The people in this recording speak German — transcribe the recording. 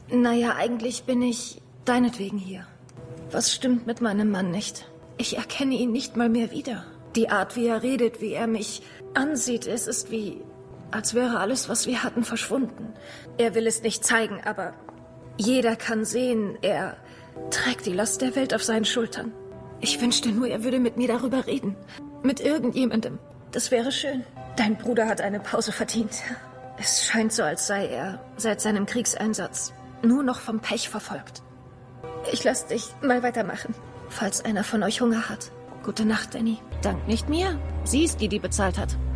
Naja, eigentlich bin ich deinetwegen hier. Was stimmt mit meinem Mann nicht? Ich erkenne ihn nicht mal mehr wieder. Die Art, wie er redet, wie er mich ansieht, es ist wie, als wäre alles, was wir hatten, verschwunden. Er will es nicht zeigen, aber jeder kann sehen, er trägt die Last der Welt auf seinen Schultern. Ich wünschte nur, er würde mit mir darüber reden. Mit irgendjemandem. Das wäre schön. Dein Bruder hat eine Pause verdient. Es scheint so, als sei er seit seinem Kriegseinsatz nur noch vom Pech verfolgt. Ich lass dich mal weitermachen, falls einer von euch Hunger hat. Gute Nacht, Danny. Dank nicht mir. Sie ist die bezahlt hat.